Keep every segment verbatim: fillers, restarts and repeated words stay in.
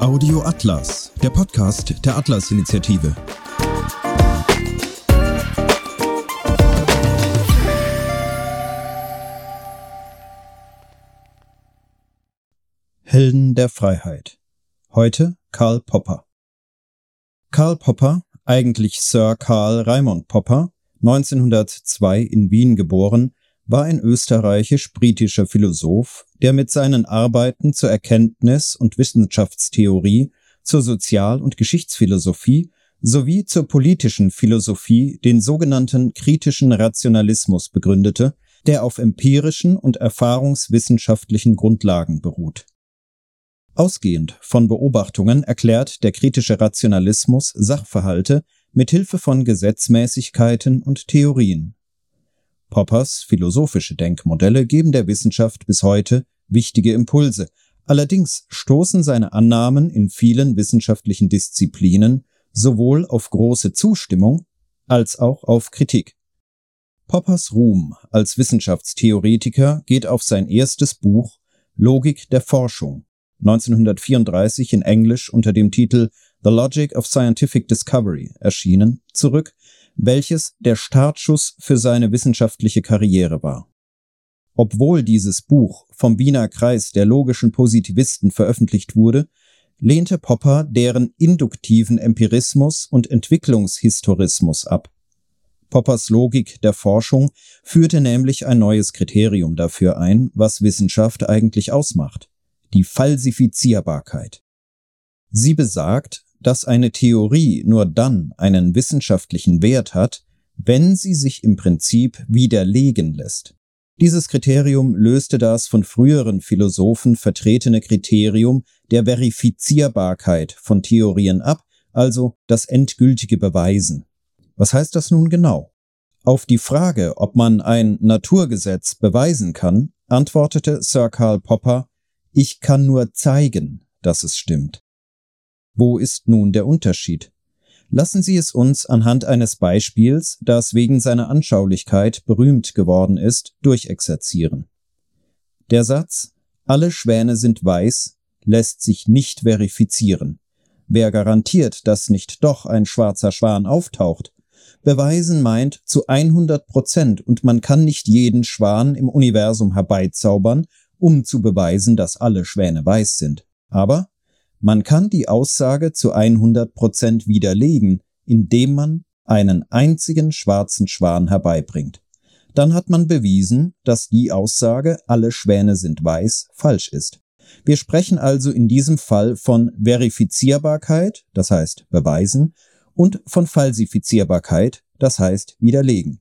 Audio Atlas, der Podcast der Atlas-Initiative. Helden der Freiheit. Heute Karl Popper. Karl Popper, eigentlich Sir Karl Raimund Popper, neunzehnhundertzwei in Wien geboren, war ein österreichisch-britischer Philosoph, der mit seinen Arbeiten zur Erkenntnis- und Wissenschaftstheorie, zur Sozial- und Geschichtsphilosophie sowie zur politischen Philosophie den sogenannten kritischen Rationalismus begründete, der auf empirischen und erfahrungswissenschaftlichen Grundlagen beruht. Ausgehend von Beobachtungen erklärt der kritische Rationalismus Sachverhalte mit Hilfe von Gesetzmäßigkeiten und Theorien. Poppers philosophische Denkmodelle geben der Wissenschaft bis heute wichtige Impulse, allerdings stoßen seine Annahmen in vielen wissenschaftlichen Disziplinen sowohl auf große Zustimmung als auch auf Kritik. Poppers Ruhm als Wissenschaftstheoretiker geht auf sein erstes Buch Logik der Forschung, neunzehnhundertvierunddreißig in Englisch unter dem Titel The Logic of Scientific Discovery erschienen, zurück, welches der Startschuss für seine wissenschaftliche Karriere war. Obwohl dieses Buch vom Wiener Kreis der logischen Positivisten veröffentlicht wurde, lehnte Popper deren induktiven Empirismus und Entwicklungshistorismus ab. Poppers Logik der Forschung führte nämlich ein neues Kriterium dafür ein, was Wissenschaft eigentlich ausmacht: die Falsifizierbarkeit. Sie besagt, dass eine Theorie nur dann einen wissenschaftlichen Wert hat, wenn sie sich im Prinzip widerlegen lässt. Dieses Kriterium löste das von früheren Philosophen vertretene Kriterium der Verifizierbarkeit von Theorien ab, also das endgültige Beweisen. Was heißt das nun genau? Auf die Frage, ob man ein Naturgesetz beweisen kann, antwortete Sir Karl Popper: Ich kann nur zeigen, dass es stimmt. Wo ist nun der Unterschied? Lassen Sie es uns anhand eines Beispiels, das wegen seiner Anschaulichkeit berühmt geworden ist, durchexerzieren. Der Satz »Alle Schwäne sind weiß« lässt sich nicht verifizieren. Wer garantiert, dass nicht doch ein schwarzer Schwan auftaucht? Beweisen meint zu hundert Prozent, und man kann nicht jeden Schwan im Universum herbeizaubern, um zu beweisen, dass alle Schwäne weiß sind. Aber man kann die Aussage zu hundert Prozent widerlegen, indem man einen einzigen schwarzen Schwan herbeibringt. Dann hat man bewiesen, dass die Aussage »alle Schwäne sind weiß« falsch ist. Wir sprechen also in diesem Fall von Verifizierbarkeit, das heißt beweisen, und von Falsifizierbarkeit, das heißt widerlegen.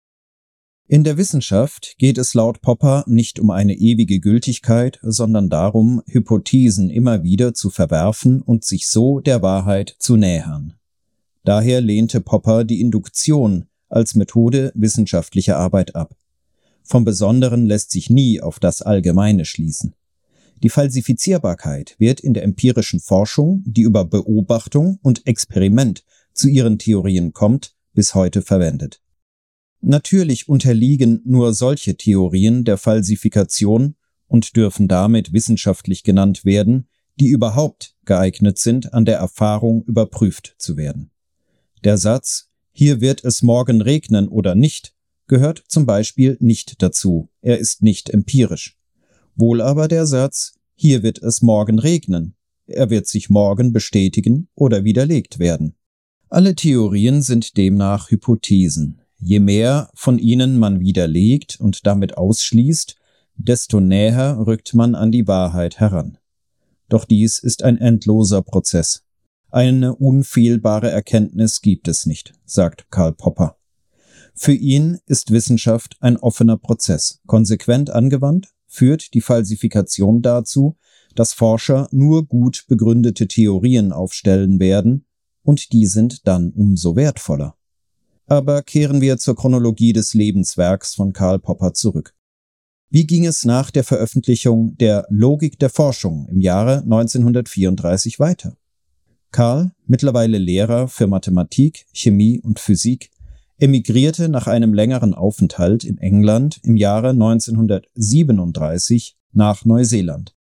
In der Wissenschaft geht es laut Popper nicht um eine ewige Gültigkeit, sondern darum, Hypothesen immer wieder zu verwerfen und sich so der Wahrheit zu nähern. Daher lehnte Popper die Induktion als Methode wissenschaftlicher Arbeit ab. Vom Besonderen lässt sich nie auf das Allgemeine schließen. Die Falsifizierbarkeit wird in der empirischen Forschung, die über Beobachtung und Experiment zu ihren Theorien kommt, bis heute verwendet. Natürlich unterliegen nur solche Theorien der Falsifikation und dürfen damit wissenschaftlich genannt werden, die überhaupt geeignet sind, an der Erfahrung überprüft zu werden. Der Satz »Hier wird es morgen regnen oder nicht« gehört zum Beispiel nicht dazu, er ist nicht empirisch. Wohl aber der Satz »Hier wird es morgen regnen«, er wird sich morgen bestätigen oder widerlegt werden. Alle Theorien sind demnach Hypothesen. Je mehr von ihnen man widerlegt und damit ausschließt, desto näher rückt man an die Wahrheit heran. Doch dies ist ein endloser Prozess. Eine unfehlbare Erkenntnis gibt es nicht, sagt Karl Popper. Für ihn ist Wissenschaft ein offener Prozess. Konsequent angewandt führt die Falsifikation dazu, dass Forscher nur gut begründete Theorien aufstellen werden, und die sind dann umso wertvoller. Aber kehren wir zur Chronologie des Lebenswerks von Karl Popper zurück. Wie ging es nach der Veröffentlichung der Logik der Forschung im Jahre neunzehnhundertvierunddreißig weiter? Karl, mittlerweile Lehrer für Mathematik, Chemie und Physik, emigrierte nach einem längeren Aufenthalt in England im Jahre neunzehnhundertsiebenunddreißig nach Neuseeland.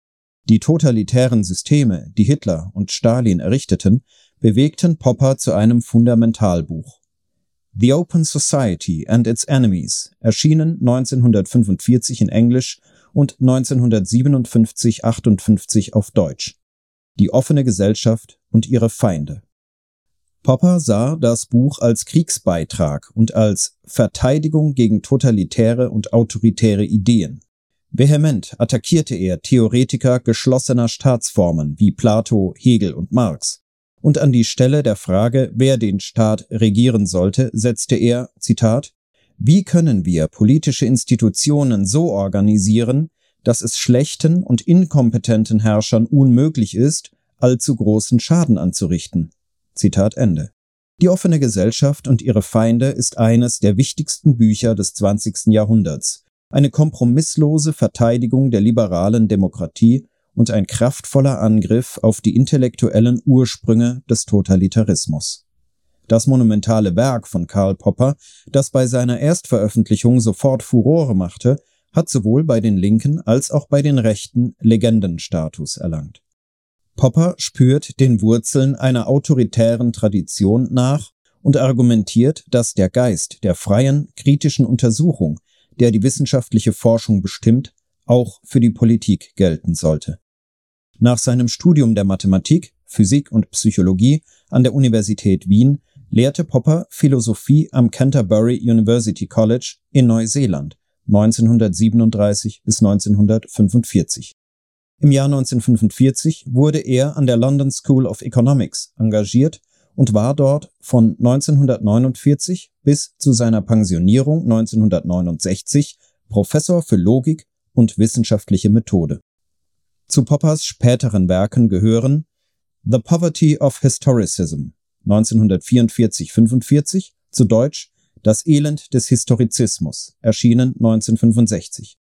Die totalitären Systeme, die Hitler und Stalin errichteten, bewegten Popper zu einem Fundamentalbuch. The Open Society and its Enemies, erschienen neunzehnhundertfünfundvierzig in Englisch und neunzehnhundertsiebenundfünfzig achtundfünfzig auf Deutsch. Die offene Gesellschaft und ihre Feinde. Popper sah das Buch als Kriegsbeitrag und als Verteidigung gegen totalitäre und autoritäre Ideen. Vehement attackierte er Theoretiker geschlossener Staatsformen wie Plato, Hegel und Marx. Und an die Stelle der Frage, wer den Staat regieren sollte, setzte er, Zitat, wie können wir politische Institutionen so organisieren, dass es schlechten und inkompetenten Herrschern unmöglich ist, allzu großen Schaden anzurichten. Zitat Ende. Die offene Gesellschaft und ihre Feinde ist eines der wichtigsten Bücher des zwanzigsten Jahrhunderts, eine kompromisslose Verteidigung der liberalen Demokratie und ein kraftvoller Angriff auf die intellektuellen Ursprünge des Totalitarismus. Das monumentale Werk von Karl Popper, das bei seiner Erstveröffentlichung sofort Furore machte, hat sowohl bei den Linken als auch bei den Rechten Legendenstatus erlangt. Popper spürt den Wurzeln einer autoritären Tradition nach und argumentiert, dass der Geist der freien, kritischen Untersuchung, der die wissenschaftliche Forschung bestimmt, auch für die Politik gelten sollte. Nach seinem Studium der Mathematik, Physik und Psychologie an der Universität Wien lehrte Popper Philosophie am Canterbury University College in Neuseeland neunzehnhundertsiebenunddreißig bis neunzehnhundertfünfundvierzig. Im Jahr neunzehnhundertfünfundvierzig wurde er an der London School of Economics engagiert und war dort von neunzehnhundertneunundvierzig bis zu seiner Pensionierung neunzehnhundertneunundsechzig Professor für Logik und wissenschaftliche Methode. Zu Poppers späteren Werken gehören The Poverty of Historicism neunzehnhundertvierundvierzig fünfundvierzig, zu Deutsch Das Elend des Historizismus, erschienen neunzehnhundertfünfundsechzig.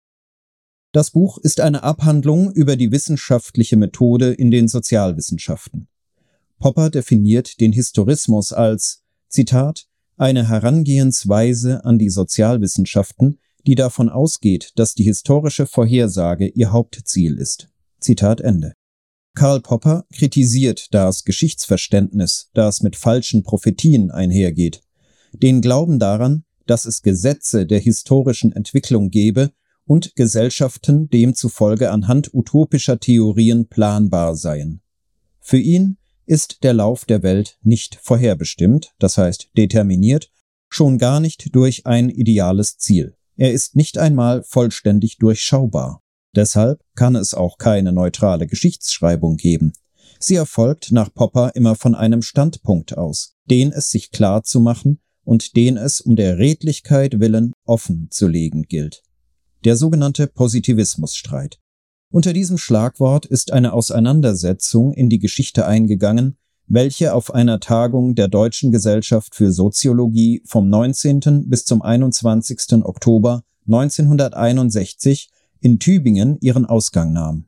Das Buch ist eine Abhandlung über die wissenschaftliche Methode in den Sozialwissenschaften. Popper definiert den Historismus als, Zitat, eine Herangehensweise an die Sozialwissenschaften, die davon ausgeht, dass die historische Vorhersage ihr Hauptziel ist. Zitat Ende. Karl Popper kritisiert das Geschichtsverständnis, das mit falschen Prophetien einhergeht, den Glauben daran, dass es Gesetze der historischen Entwicklung gebe und Gesellschaften demzufolge anhand utopischer Theorien planbar seien. Für ihn ist der Lauf der Welt nicht vorherbestimmt, das heißt determiniert, schon gar nicht durch ein ideales Ziel. Er ist nicht einmal vollständig durchschaubar. Deshalb kann es auch keine neutrale Geschichtsschreibung geben. Sie erfolgt nach Popper immer von einem Standpunkt aus, den es sich klar zu machen und den es um der Redlichkeit willen offen zu legen gilt. Der sogenannte Positivismusstreit. Unter diesem Schlagwort ist eine Auseinandersetzung in die Geschichte eingegangen, welche auf einer Tagung der Deutschen Gesellschaft für Soziologie vom neunzehnten bis zum einundzwanzigsten Oktober neunzehnhunderteinundsechzig in Tübingen ihren Ausgang nahm.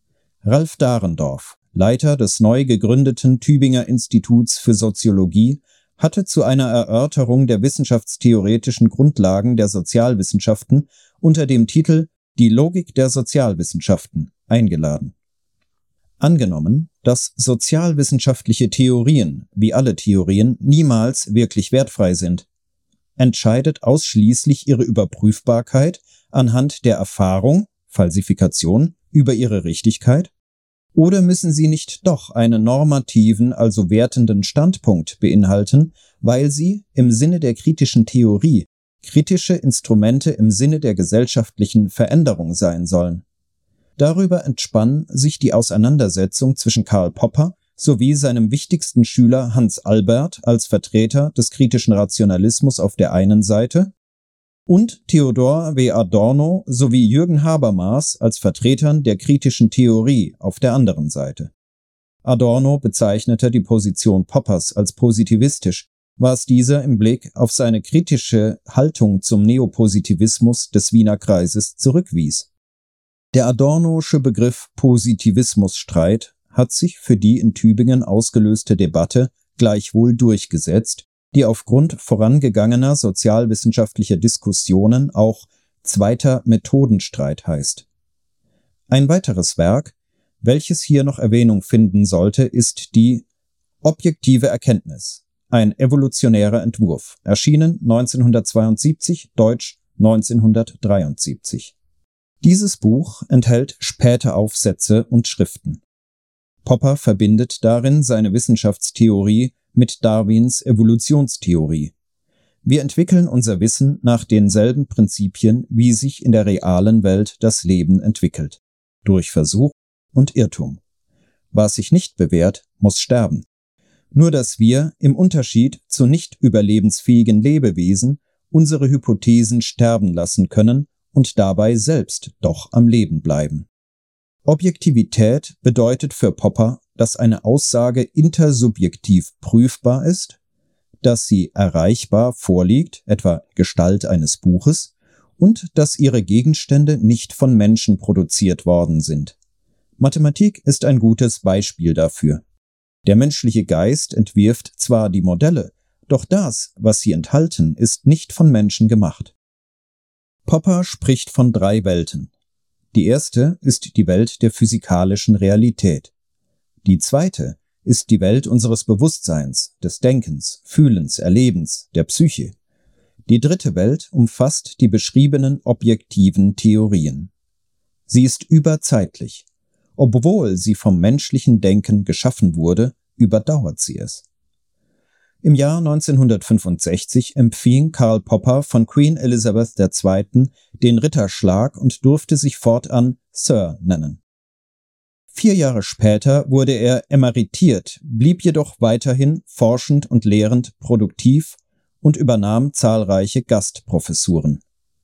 Ralf Dahrendorf, Leiter des neu gegründeten Tübinger Instituts für Soziologie, hatte zu einer Erörterung der wissenschaftstheoretischen Grundlagen der Sozialwissenschaften unter dem Titel Die Logik der Sozialwissenschaften eingeladen. Angenommen, dass sozialwissenschaftliche Theorien, wie alle Theorien, niemals wirklich wertfrei sind, entscheidet ausschließlich ihre Überprüfbarkeit anhand der Erfahrung, Falsifikation, über ihre Richtigkeit? Oder müssen sie nicht doch einen normativen, also wertenden Standpunkt beinhalten, weil sie, im Sinne der kritischen Theorie, kritische Instrumente im Sinne der gesellschaftlichen Veränderung sein sollen? Darüber entspann sich die Auseinandersetzung zwischen Karl Popper sowie seinem wichtigsten Schüler Hans Albert als Vertreter des kritischen Rationalismus auf der einen Seite und Theodor W. Adorno sowie Jürgen Habermas als Vertretern der kritischen Theorie auf der anderen Seite. Adorno bezeichnete die Position Poppers als positivistisch, was dieser im Blick auf seine kritische Haltung zum Neopositivismus des Wiener Kreises zurückwies. Der adornosche Begriff Positivismusstreit hat sich für die in Tübingen ausgelöste Debatte gleichwohl durchgesetzt, die aufgrund vorangegangener sozialwissenschaftlicher Diskussionen auch Zweiter Methodenstreit heißt. Ein weiteres Werk, Welches hier noch Erwähnung finden sollte, ist die Objektive Erkenntnis, ein evolutionärer Entwurf, erschienen neunzehnhundertzweiundsiebzig, Deutsch neunzehnhundertdreiundsiebzig. Dieses Buch enthält späte Aufsätze und Schriften. Popper verbindet darin seine Wissenschaftstheorie mit Darwins Evolutionstheorie. Wir entwickeln unser Wissen nach denselben Prinzipien, wie sich in der realen Welt das Leben entwickelt, durch Versuch und Irrtum. Was sich nicht bewährt, muss sterben. Nur dass wir, im Unterschied zu nicht überlebensfähigen Lebewesen, unsere Hypothesen sterben lassen können und dabei selbst doch am Leben bleiben. Objektivität bedeutet für Popper, dass eine Aussage intersubjektiv prüfbar ist, dass sie erreichbar vorliegt, etwa Gestalt eines Buches, und dass ihre Gegenstände nicht von Menschen produziert worden sind. Mathematik ist ein gutes Beispiel dafür. Der menschliche Geist entwirft zwar die Modelle, doch das, was sie enthalten, ist nicht von Menschen gemacht. Popper spricht von drei Welten. Die erste ist die Welt der physikalischen Realität. Die zweite ist die Welt unseres Bewusstseins, des Denkens, Fühlens, Erlebens, der Psyche. Die dritte Welt umfasst die beschriebenen objektiven Theorien. Sie ist überzeitlich. Obwohl sie vom menschlichen Denken geschaffen wurde, überdauert sie es. Im Jahr neunzehnhundertfünfundsechzig empfing Karl Popper von Queen Elizabeth der Zweiten den Ritterschlag und durfte sich fortan Sir nennen. Vier Jahre später wurde er emeritiert, blieb jedoch weiterhin forschend und lehrend produktiv und übernahm zahlreiche Gastprofessuren.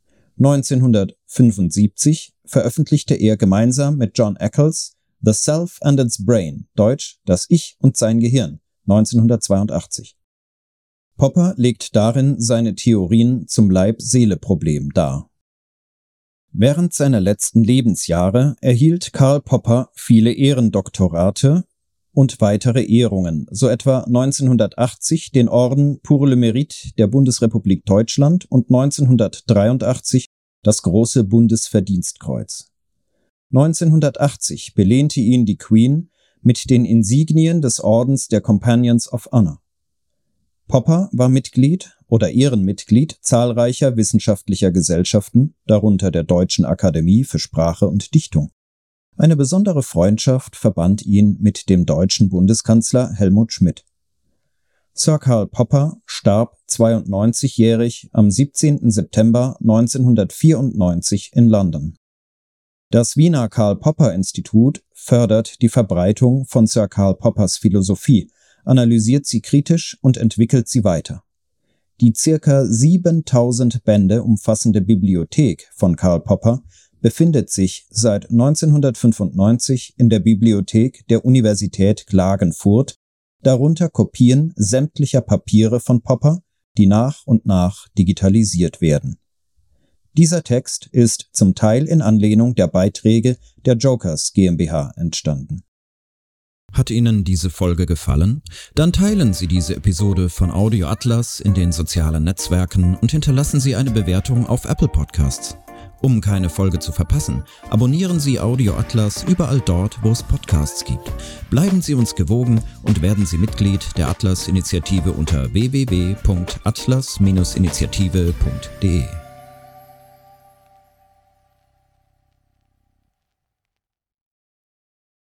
neunzehnhundertfünfundsiebzig veröffentlichte er gemeinsam mit John Eccles The Self and its Brain, Deutsch Das Ich und sein Gehirn, neunzehnhundertzweiundachtzig. Popper legt darin seine Theorien zum Leib-Seele-Problem dar. Während seiner letzten Lebensjahre erhielt Karl Popper viele Ehrendoktorate und weitere Ehrungen, so etwa neunzehnhundertachtzig den Orden Pour le Mérite der Bundesrepublik Deutschland und neunzehnhundertdreiundachtzig das Große Bundesverdienstkreuz. neunzehnhundertachtzig belehnte ihn die Queen mit den Insignien des Ordens der Companions of Honor. Popper war Mitglied oder Ehrenmitglied zahlreicher wissenschaftlicher Gesellschaften, darunter der Deutschen Akademie für Sprache und Dichtung. Eine besondere Freundschaft verband ihn mit dem deutschen Bundeskanzler Helmut Schmidt. Sir Karl Popper starb zweiundneunzigjährig am siebzehnten September neunzehnhundertvierundneunzig in London. Das Wiener Karl-Popper-Institut fördert die Verbreitung von Sir Karl Poppers Philosophie, analysiert sie kritisch und entwickelt sie weiter. Die circa siebentausend Bände umfassende Bibliothek von Karl Popper befindet sich seit neunzehnhundertfünfundneunzig in der Bibliothek der Universität Klagenfurt, darunter Kopien sämtlicher Papiere von Popper, die nach und nach digitalisiert werden. Dieser Text ist zum Teil in Anlehnung der Beiträge der Jokers GmbH entstanden. Hat Ihnen diese Folge gefallen? Dann teilen Sie diese Episode von Audio Atlas in den sozialen Netzwerken und hinterlassen Sie eine Bewertung auf Apple Podcasts. Um keine Folge zu verpassen, abonnieren Sie Audio Atlas überall dort, wo es Podcasts gibt. Bleiben Sie uns gewogen und werden Sie Mitglied der Atlas-Initiative unter w w w punkt atlas Bindestrich initiative punkt d e.